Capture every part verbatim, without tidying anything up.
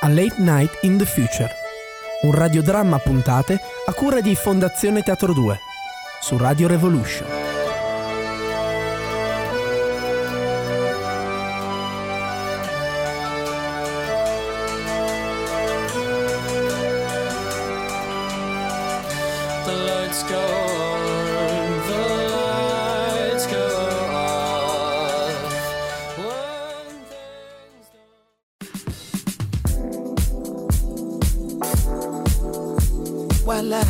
A Late Night in the Future, un radiodramma a puntate a cura di Fondazione Teatro due, su Radio Revolution. The lights go on, the lights go off. When things don't... Voila.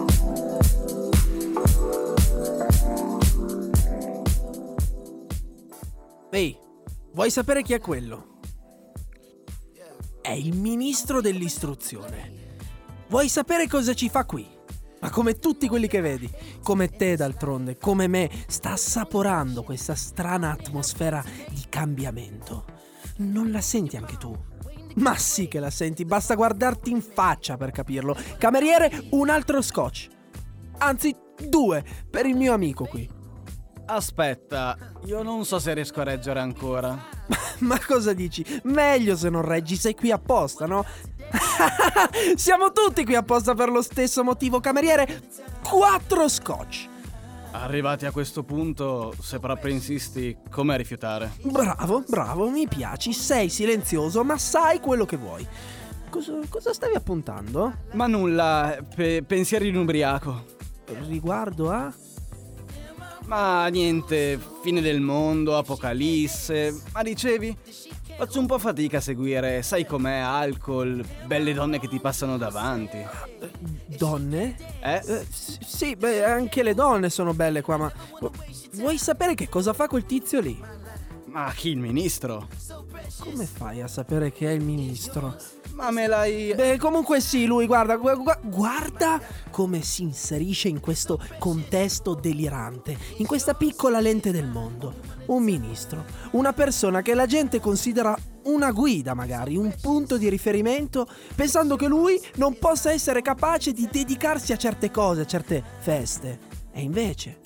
Ehi, vuoi sapere chi è quello? È il ministro dell'istruzione. Vuoi sapere cosa ci fa qui? Ma come tutti quelli che vedi, come te d'altronde, come me, sta assaporando questa strana atmosfera di cambiamento. Non la senti anche tu? Ma sì che la senti, basta guardarti in faccia per capirlo. Cameriere, un altro scotch. Anzi, due, per il mio amico qui. Aspetta, io non so se riesco a reggere ancora. Ma cosa dici? Meglio se non reggi, sei qui apposta, no? Siamo tutti qui apposta per lo stesso motivo, cameriere. Quattro scotch. Arrivati a questo punto, se proprio insisti, come rifiutare? Bravo, bravo, mi piaci, sei silenzioso, ma sai quello che vuoi. Cosa, cosa stavi appuntando? Ma nulla, pe- pensieri di un ubriaco. Riguardo a... Ma niente, fine del mondo, apocalisse. Ma dicevi? Faccio un po' fatica a seguire, sai com'è, alcol, belle donne che ti passano davanti. Donne? Eh? Eh, s- sì, beh, anche le donne sono belle qua, ma... Vuoi sapere che cosa fa quel tizio lì? Ma chi, il ministro? Come fai a sapere che è il ministro? Ma me l'hai... Beh, comunque sì, lui, guarda, gu- gu- guarda come si inserisce in questo contesto delirante, in questa piccola lente del mondo. Un ministro, una persona che la gente considera una guida magari, un punto di riferimento, pensando che lui non possa essere capace di dedicarsi a certe cose, a certe feste. E invece,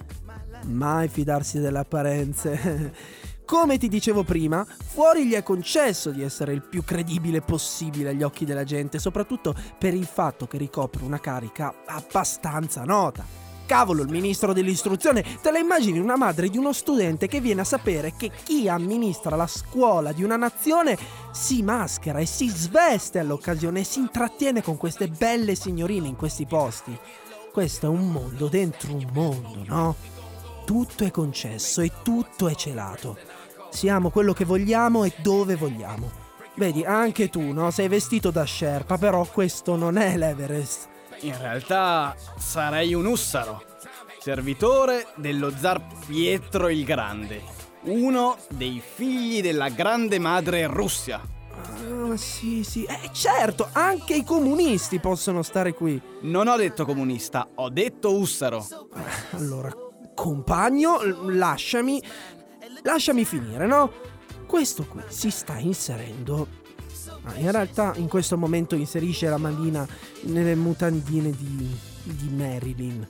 mai fidarsi delle apparenze. Come ti dicevo prima, fuori gli è concesso di essere il più credibile possibile agli occhi della gente, soprattutto per il fatto che ricopre una carica abbastanza nota. Cavolo, il ministro dell'istruzione, te la immagini una madre di uno studente che viene a sapere che chi amministra la scuola di una nazione si maschera e si sveste all'occasione e si intrattiene con queste belle signorine in questi posti. Questo è un mondo dentro un mondo, no? Tutto è concesso e tutto è celato. Siamo quello che vogliamo e dove vogliamo. Vedi, anche tu, no? Sei vestito da Sherpa, però questo non è l'Everest. In realtà sarei un ussaro, servitore dello zar Pietro il Grande, uno dei figli della grande madre Russia. Ah, sì, sì. Eh, certo, anche i comunisti possono stare qui. Non ho detto comunista, ho detto ussaro. Allora, compagno, lasciami... Lasciami finire, no? Questo qui si sta inserendo... Ah, in realtà in questo momento inserisce la manina nelle mutandine di, di Marilyn.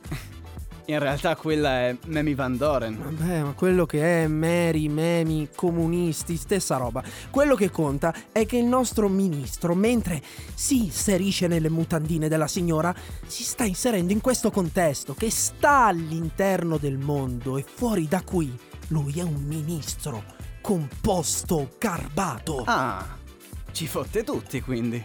In realtà quella è Mamie Van Doren. Vabbè, ma quello che è Mary, Memi, comunisti, stessa roba. Quello che conta è che il nostro ministro, mentre si inserisce nelle mutandine della signora, si sta inserendo in questo contesto che sta all'interno del mondo e fuori da qui lui è un ministro composto, garbato. Ah, ci fotte tutti quindi.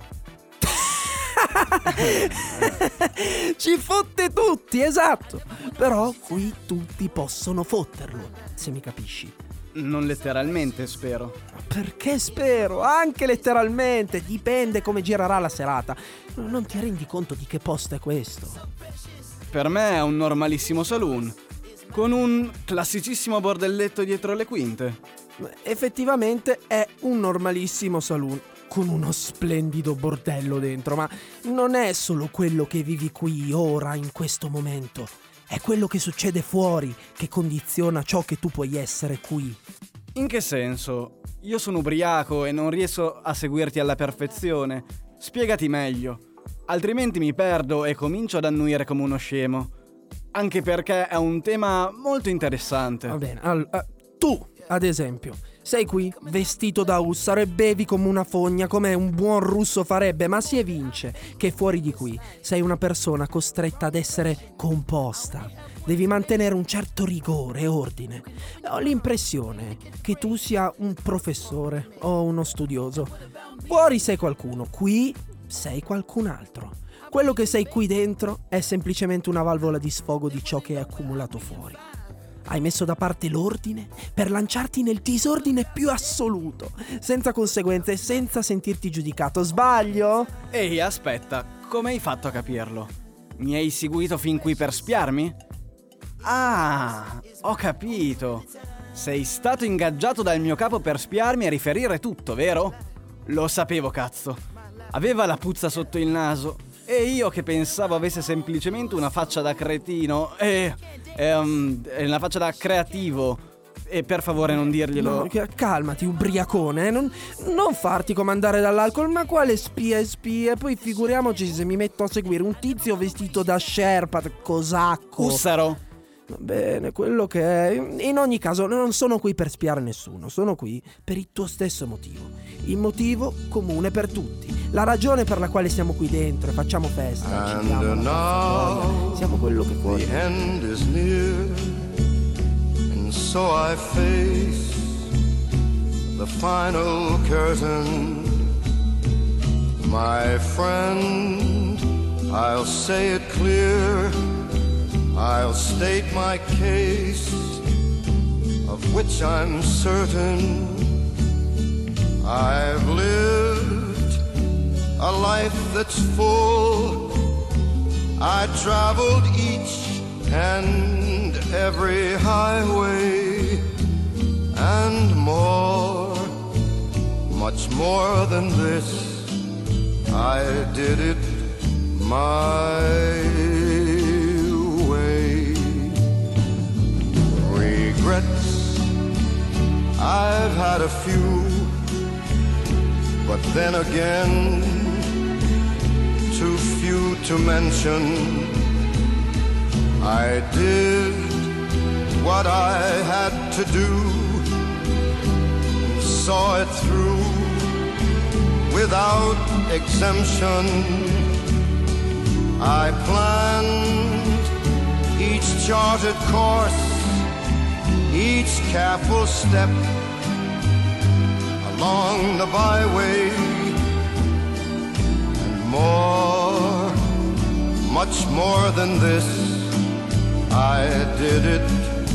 Ci fotte tutti, esatto. Però qui tutti possono fotterlo, se mi capisci. Non letteralmente, spero. Perché spero? Anche letteralmente. Dipende come girerà la serata. Non ti rendi conto di che posto è questo? Per me è un normalissimo saloon, con un classicissimo bordelletto dietro le quinte. Effettivamente è un normalissimo saloon con uno splendido bordello dentro, ma non è solo quello che vivi qui ora in questo momento, è quello che succede fuori che condiziona ciò che tu puoi essere qui. In che senso? Io sono ubriaco e non riesco a seguirti alla perfezione. Spiegati meglio, altrimenti mi perdo e comincio ad annuire come uno scemo. Anche perché è un tema molto interessante. Va bene, all- Tu, ad esempio, sei qui vestito da ussaro e bevi come una fogna, come un buon russo farebbe, ma si evince che fuori di qui sei una persona costretta ad essere composta. Devi mantenere un certo rigore e ordine. Ho l'impressione che tu sia un professore o uno studioso. Fuori sei qualcuno, qui sei qualcun altro. Quello che sei qui dentro è semplicemente una valvola di sfogo di ciò che è accumulato fuori. Hai messo da parte l'ordine per lanciarti nel disordine più assoluto, senza conseguenze e senza sentirti giudicato. Sbaglio? Ehi, aspetta, come hai fatto a capirlo? Mi hai seguito fin qui per spiarmi? Ah, ho capito. Sei stato ingaggiato dal mio capo per spiarmi e riferire tutto, vero? Lo sapevo, cazzo. Aveva la puzza sotto il naso e io che pensavo avesse semplicemente una faccia da cretino e... e um, una faccia da creativo. E per favore non dirglielo. No, calmati, ubriacone, eh? non, non farti comandare dall'alcol, ma quale spia e spia? Poi figuriamoci se mi metto a seguire un tizio vestito da Sherpa, cosacco. Ussaro. Va bene, quello che è. In ogni caso non sono qui per spiare nessuno, sono qui per il tuo stesso motivo. Il motivo comune per tutti. La ragione per la quale siamo qui dentro e facciamo festa. And ci diamo una now gioia, siamo quello che fuori. the end is near, and so I face the final curtain. My friend, I'll say it clear, I'll state my case, of which I'm certain. I've lived a life that's full. I traveled each and every highway, and more, much more than this. I did it my way. Regrets, I've had a few, but then again, too few to mention. I did what I had to do, saw it through without exemption. I planned each charted course, each careful step along the byway, and more, much more than this, I did it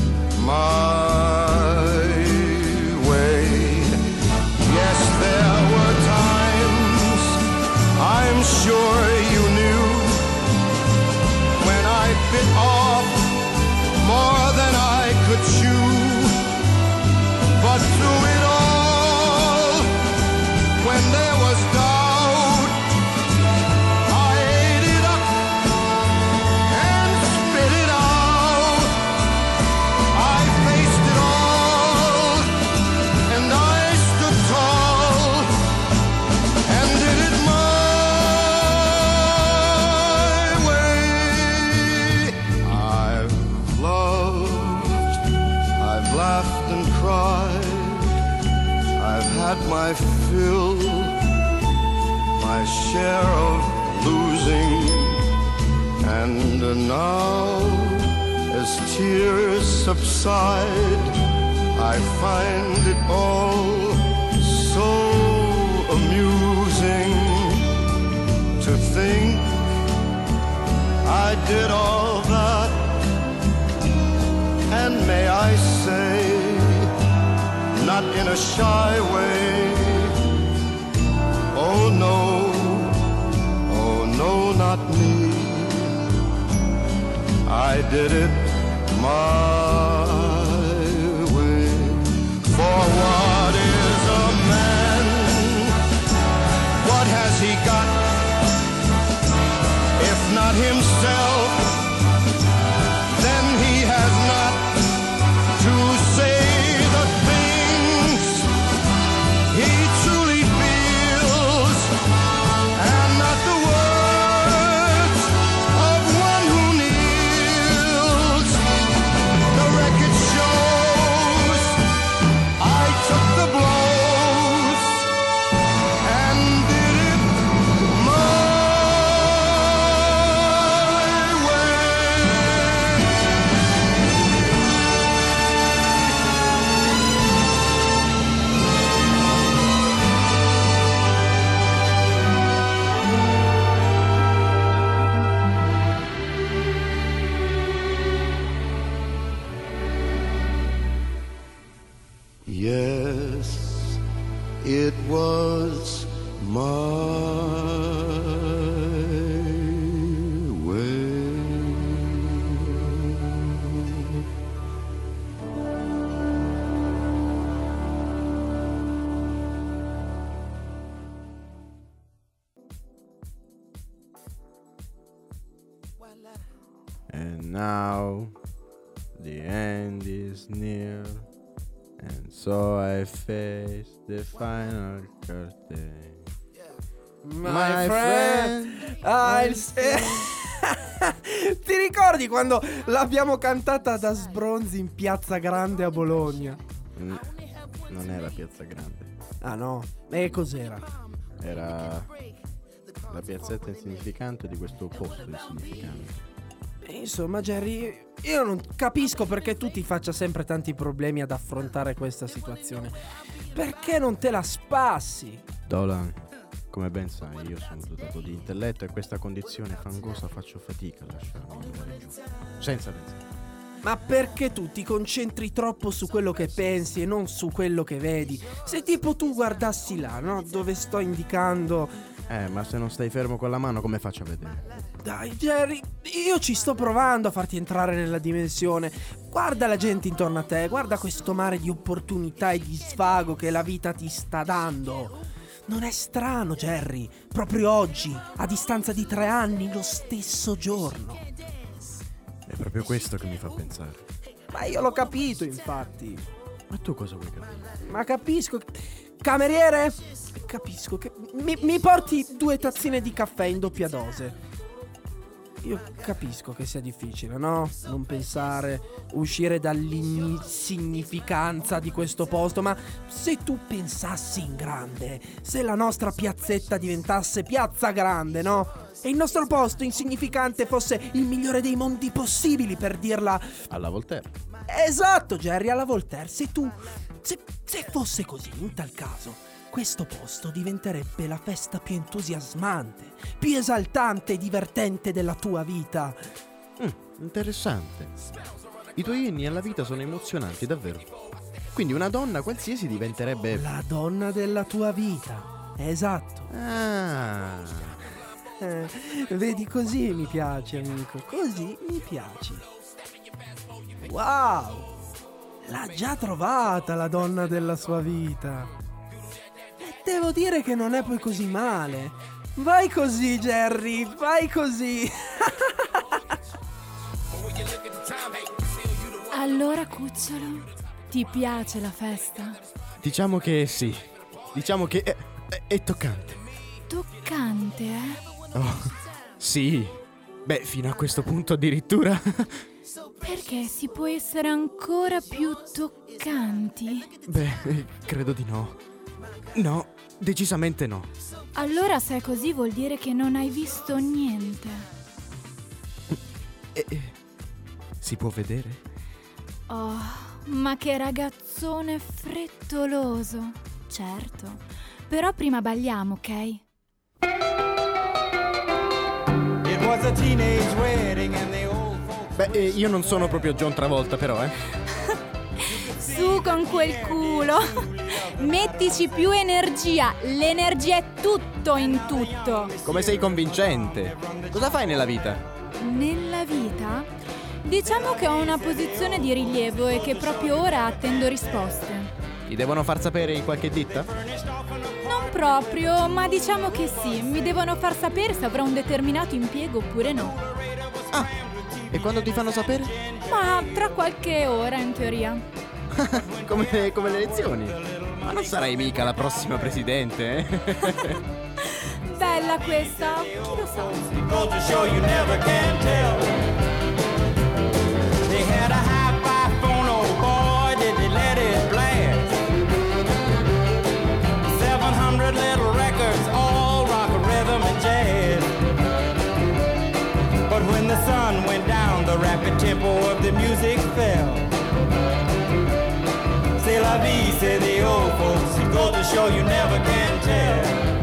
my way. Yes, there were times, I'm sure you knew, when I bit off more than I could chew. But through it all, when there was doubt, I ate it up and spit it out. I faced it all, and I stood tall, and did it my way. I've loved, I've laughed and cried, I've had my fill, my share of losing, and now, as tears subside, I find it all so amusing to think I did all that, and may I say, not in a shy way. Oh no, oh no, not me. I did it my way. For what is a man? What has he got? If not himself, then he has not to say the things he truly feels, and not the words of one who kneels. The Yes, it was my way. And now the end is near, and so I face the final curtain. My, My friend, I'll say... Ti ricordi quando l'abbiamo cantata da Sbronzi in Piazza Grande a Bologna? Mm, non era Piazza Grande. Ah no? E cos'era? Era la piazzetta insignificante di questo posto insignificante. Insomma, Jerry, io non capisco perché tu ti faccia sempre tanti problemi ad affrontare questa situazione. Perché non te la spassi? Dolan, come ben sai, io sono dotato di intelletto e questa condizione fangosa faccio fatica a lasciarmi andare giù, senza pensare. Ma perché tu ti concentri troppo su quello che pensi e non su quello che vedi? Se tipo tu guardassi là, no? Dove sto indicando... Eh, ma se non stai fermo con la mano, come faccio a vedere? Dai, Jerry, io ci sto provando a farti entrare nella dimensione. Guarda la gente intorno a te, guarda questo mare di opportunità e di svago che la vita ti sta dando. Non è strano, Jerry, proprio oggi, a distanza di tre anni, lo stesso giorno. È proprio questo che mi fa pensare. Ma io l'ho capito, infatti. Ma tu cosa vuoi capire? Ma capisco. Cameriere? Capisco che mi, mi porti due tazzine di caffè in doppia dose. Io capisco che sia difficile, no? Non pensare, uscire dall'insignificanza di questo posto, ma se tu pensassi in grande, se la nostra piazzetta diventasse Piazza Grande, no? E il nostro posto insignificante fosse il migliore dei mondi possibili, per dirla... Alla Voltaire. Esatto, Jerry, alla Voltaire. Se tu... Se, se fosse così, in tal caso... questo posto diventerebbe la festa più entusiasmante, più esaltante e divertente della tua vita. Mm, interessante. I tuoi inni alla vita sono emozionanti, davvero. Quindi una donna qualsiasi diventerebbe... La donna della tua vita, esatto. Ah. Eh, vedi, così mi piaci, amico, così mi piaci. Wow! L'ha già trovata la donna della sua vita. Devo dire che non è poi così male. Vai così, Jerry, vai così. Allora, cucciolo, ti piace la festa? Diciamo che sì. Diciamo che è, è, è toccante. Toccante, eh? Oh, sì. Beh, fino a questo punto addirittura. Perché si può essere ancora più toccanti? Beh, credo di no. No, decisamente no. Allora, se è così, vuol dire che non hai visto niente. E, e, si può vedere? Oh, ma che ragazzone frettoloso. Certo. Però prima balliamo, ok? It was a teenage wedding and the old folks... Beh, eh, io non sono proprio John Travolta, però, eh. Su con quel culo. Mettici più energia. L'energia è tutto in tutto. Come sei convincente. Cosa fai nella vita? Nella vita? Diciamo che ho una posizione di rilievo e che proprio ora attendo risposte. Ti devono far sapere in qualche ditta? Non proprio, ma diciamo che sì. Mi devono far sapere se avrò un determinato impiego oppure no. Ah, e quando ti fanno sapere? Ma tra qualche ora, in teoria. come, come le elezioni. Ma non sarai mica la prossima presidente, eh? Bella questa, chi lo sa? Go to show you never can tell. They had a hi-fi phone, oh boy, did they let it blast. seven hundred little records, all rock, rhythm and jazz. But when the sun went down, the rapid tempo of the music fell. C'est la vie, say the old folks. Go to show you never can tell.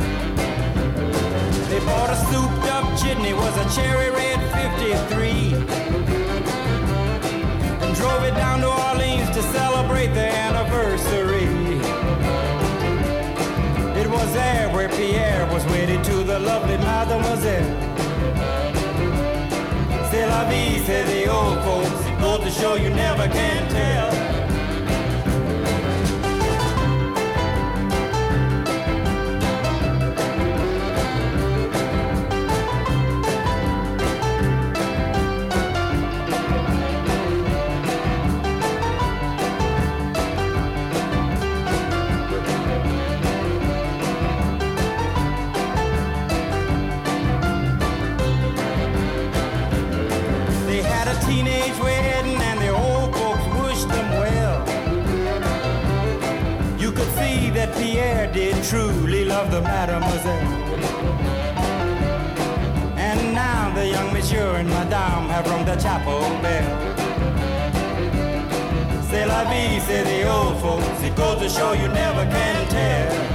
They bought a souped up jitney, was a cherry red fifty-three, and drove it down to Orleans to celebrate their anniversary. Pierre was wedded to the lovely mademoiselle. C'est la vie, say the old folks. It goes to show you never can tell. Teenage wedding and the old folks wished them well. You could see that Pierre did truly love the mademoiselle. And now the young monsieur and madame have rung the chapel bell. C'est la vie, say the old folks. It goes to show you never can tell.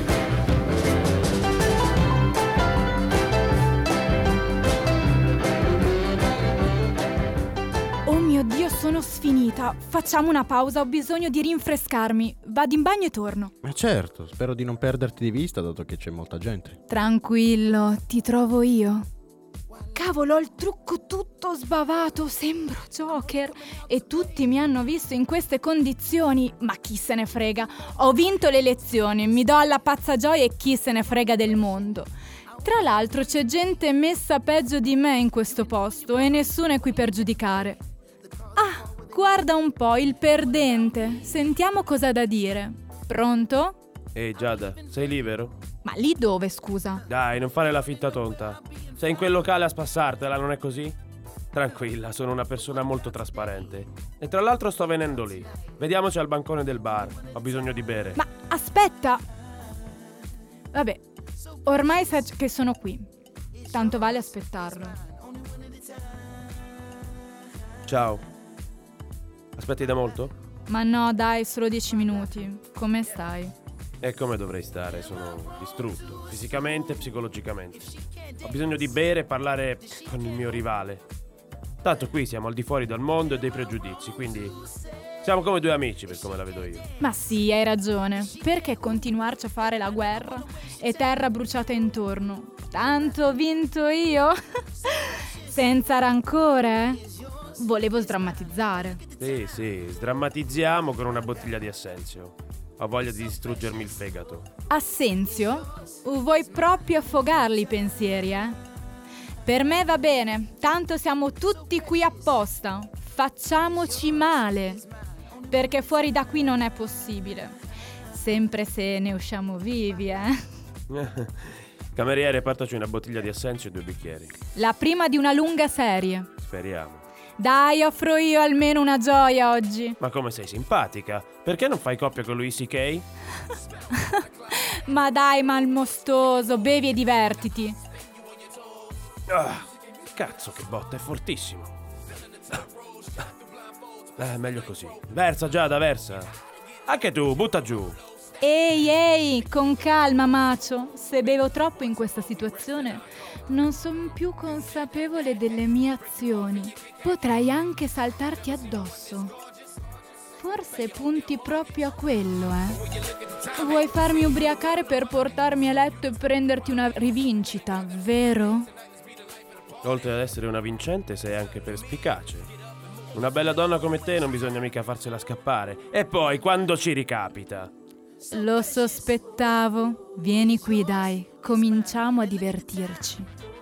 Dio, sono sfinita. Facciamo una pausa, ho bisogno di rinfrescarmi. Vado in bagno e torno. Ma certo, spero di non perderti di vista dato che c'è molta gente. Tranquillo, ti trovo io. Cavolo, ho il trucco tutto sbavato, sembro Joker. E tutti mi hanno visto in queste condizioni. Ma chi se ne frega? Ho vinto le elezioni, mi do alla pazza gioia e chi se ne frega del mondo. Tra l'altro c'è gente messa peggio di me in questo posto e nessuno è qui per giudicare. Ah, guarda un po', il perdente. Sentiamo cosa ha da dire. Pronto? Ehi Giada, sei lì vero? Ma lì dove, scusa? Dai, non fare la finta tonta. Sei in quel locale a spassartela, non è così? Tranquilla, sono una persona molto trasparente. E tra l'altro sto venendo lì. Vediamoci al bancone del bar. Ho bisogno di bere. Ma aspetta! Vabbè, ormai sai che sono qui. Tanto vale aspettarlo. Ciao. Aspetti da molto? Ma no, dai, solo dieci minuti. Come stai? E come dovrei stare? Sono distrutto, fisicamente e psicologicamente. Ho bisogno di bere e parlare con il mio rivale. Tanto qui siamo al di fuori dal mondo e dei pregiudizi, quindi siamo come due amici per come la vedo io. Ma sì, hai ragione. Perché continuarci a fare la guerra e terra bruciata intorno? Tanto ho vinto io. Senza rancore? Volevo sdrammatizzare. Sì, sì, sdrammatizziamo con una bottiglia di Assenzio. Ho voglia di distruggermi il fegato. Assenzio? Vuoi proprio affogarli i pensieri, eh? Per me va bene, tanto siamo tutti qui apposta. Facciamoci male. Perché fuori da qui non è possibile. Sempre se ne usciamo vivi, eh? Cameriere, portaci una bottiglia di Assenzio e due bicchieri. La prima di una lunga serie. Speriamo. Dai, offro io almeno una gioia oggi. Ma come sei simpatica? Perché non fai coppia con Louis C K? Ma dai, malmostoso, bevi e divertiti. Ah, cazzo, che botta, è fortissimo. Eh, meglio così. Versa, Giada, versa. Anche tu, butta giù. Ehi, ehi, con calma, macio. Se bevo troppo in questa situazione, non sono più consapevole delle mie azioni. Potrei anche saltarti addosso. Forse punti proprio a quello, eh? Vuoi farmi ubriacare per portarmi a letto e prenderti una rivincita, vero? Oltre ad essere una vincente, sei anche perspicace. Una bella donna come te non bisogna mica farsela scappare. E poi, quando ci ricapita? Lo sospettavo. Vieni qui, dai. Cominciamo a divertirci.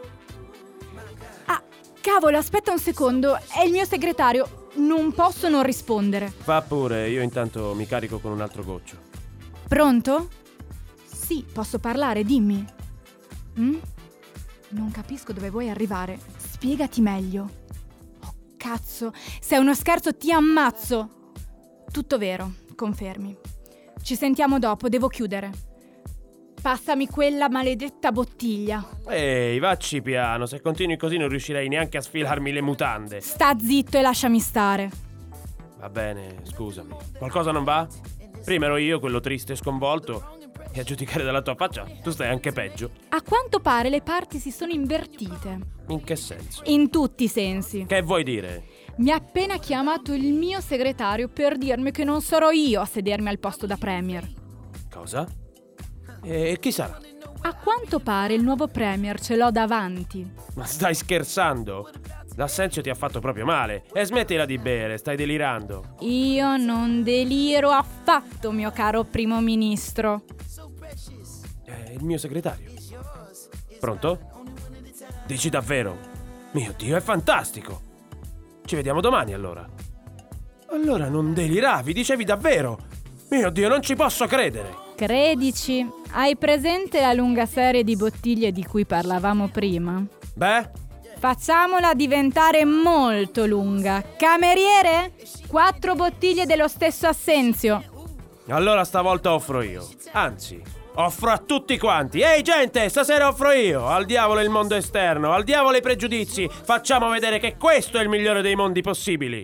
Ah, cavolo, aspetta un secondo. È il mio segretario. Non posso non rispondere. Fa pure, io intanto mi carico con un altro goccio. Pronto? Sì, posso parlare, dimmi. Mm? Non capisco dove vuoi arrivare. Spiegati meglio. Oh, cazzo. Se è uno scherzo ti ammazzo. Tutto vero, confermi. Ci sentiamo dopo, devo chiudere. Passami quella maledetta bottiglia. Ehi, vacci piano, se continui così non riuscirei neanche a sfilarmi le mutande. Sta zitto e lasciami stare. Va bene, scusami. Qualcosa non va? Prima ero io quello triste e sconvolto, e a giudicare dalla tua faccia tu stai anche peggio. A quanto pare le parti si sono invertite. In che senso? In tutti i sensi. Che vuoi dire? Mi ha appena chiamato il mio segretario per dirmi che non sarò io a sedermi al posto da premier. Cosa? E chi sarà? A quanto pare il nuovo premier ce l'ho davanti. Ma stai scherzando? L'assenzio ti ha fatto proprio male. E smettila di bere, stai delirando. Io non deliro affatto, mio caro primo ministro. È il mio segretario. Pronto? Dici davvero? Mio Dio, è fantastico! Ci vediamo domani allora. Allora non deliravi, dicevi davvero? Mio Dio, non ci posso credere! Credici, hai presente la lunga serie di bottiglie di cui parlavamo prima? Beh? Facciamola diventare molto lunga. Cameriere? Quattro bottiglie dello stesso Assenzio. Allora stavolta offro io. Anzi, offro a tutti quanti. Ehi gente, stasera offro io. Al diavolo il mondo esterno, al diavolo i pregiudizi. Facciamo vedere che questo è il migliore dei mondi possibili.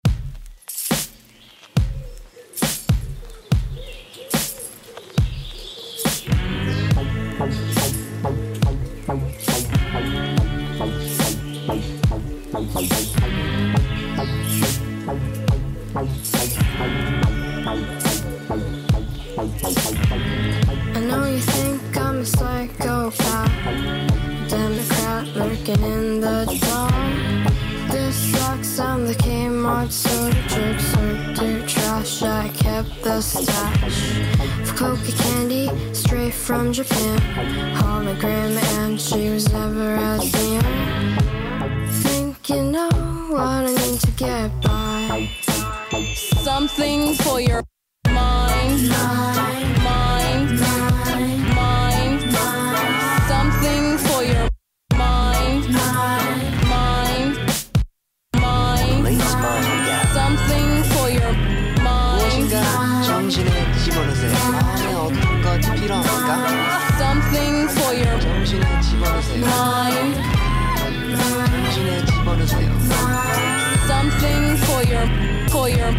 I know you think I'm a psychopath, Democrat lurking in the dark. This sucks, I'm the Kmart soda jerk, sorted trash. I kept the stash of coca candy straight from Japan. Hologram, and she was never as young. Think you know what I need to get by. Something for your mind, mind, mind, mind, mind, mind. Something for your mind, mind, mind, mind. Something for your mind. 정신을 집어넣으세요. 마음에 어떤 것이 필요합니까? Something for your 정신을 집어넣으세요. mind. 정신을 집어넣으세요. Something for your, for your.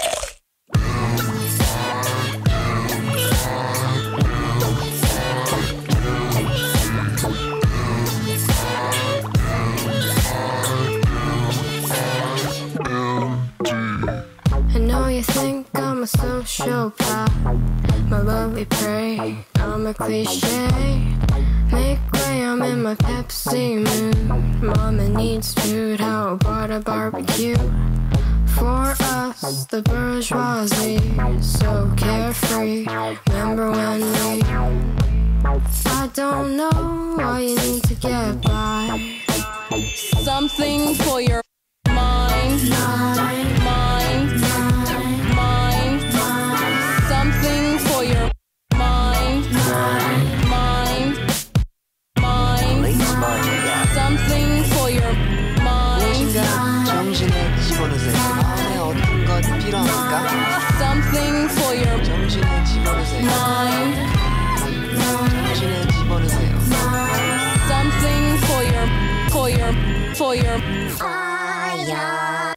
I know you think I'm a sociopath, my love we pray, I'm a cliche. Make way, I'm in my Pepsi mood. Mama needs food, how about a barbecue? For us, the bourgeoisie, so carefree. Remember when we, I don't know why you need to get by. Something for your mind, mind, mind, mind, mind. Something for your mind, mind, mind, mind. Something for your mind. 정신을 집어넣으세요. 마음에 어떤 것이 필요합니까? Something for your 정신을 집어넣으세요. mind. 정신을 집어넣으세요. Something for your, for your, for your fire.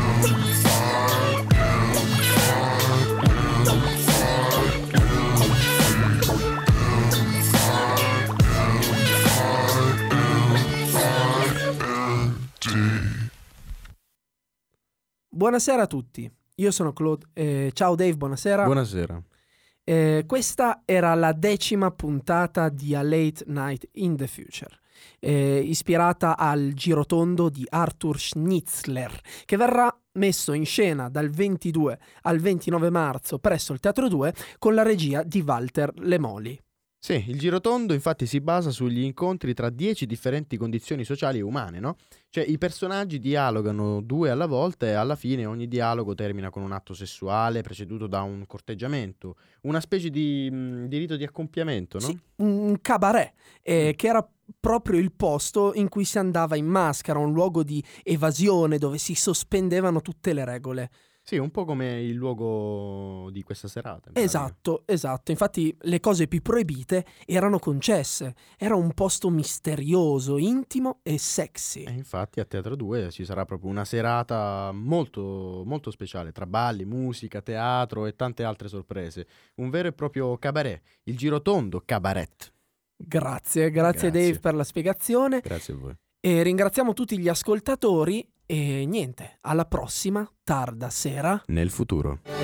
Buonasera a tutti, io sono Claude. Eh, ciao Dave, buonasera. Buonasera. Eh, questa era la decima puntata di A Late Night in the Future, eh, ispirata al girotondo di Arthur Schnitzler, che verrà messo in scena dal ventidue al ventinove marzo presso il Teatro due con la regia di Walter Lemoli. Sì, il girotondo infatti si basa sugli incontri tra dieci differenti condizioni sociali e umane, no? Cioè i personaggi dialogano due alla volta e alla fine ogni dialogo termina con un atto sessuale preceduto da un corteggiamento, una specie di, mh, di rito di accoppiamento, no? Sì, un cabaret, eh, che era proprio il posto in cui si andava in maschera, un luogo di evasione dove si sospendevano tutte le regole. Sì, un po' come il luogo di questa serata. in Esatto, esatto. Infatti le cose più proibite erano concesse. Era un posto misterioso, intimo e sexy. E infatti a Teatro due ci sarà proprio una serata molto, molto speciale, tra balli, musica, teatro e tante altre sorprese. Un vero e proprio cabaret, il girotondo cabaret. Grazie, grazie, Grazie. Dave per la spiegazione. Grazie a voi. E ringraziamo tutti gli ascoltatori. E niente, alla prossima, tarda sera. Nel futuro.